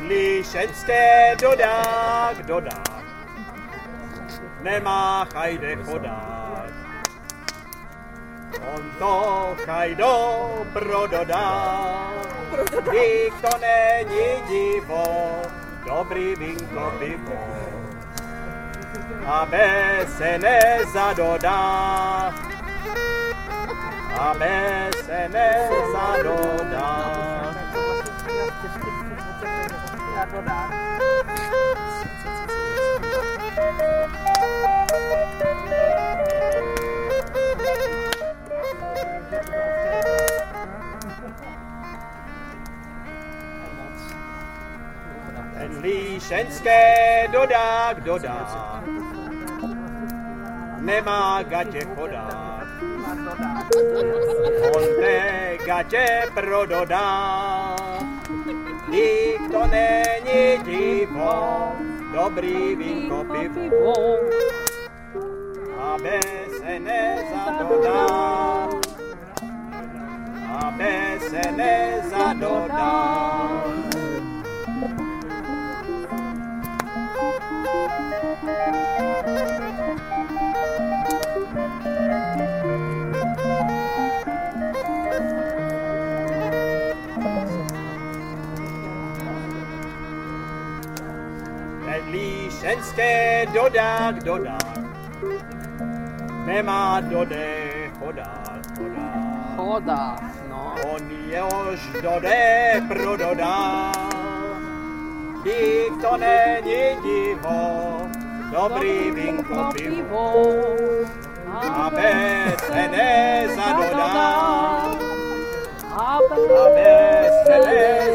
Líšeňské dodá, kdo dá, nemá chajde chodák. On to chajdo prododá, dík to není divo, dobrý vinko pivo. Aby se nezadodá, aby se nezadodá. Ten líšeňské dodá, kdo dá, nemá gatě chodák. On té gatě prododá, dík to není divo, dobrý vinko pivo. Aby se nezadodá, aby se nezadodá. Líšeňské dodá, kdo dá, nemá dode chodák. Chodák, no. On jehož dode prododá, dík to není divo, dobrý vinko pivo. Aby se nezadodá, aby se nezadodá.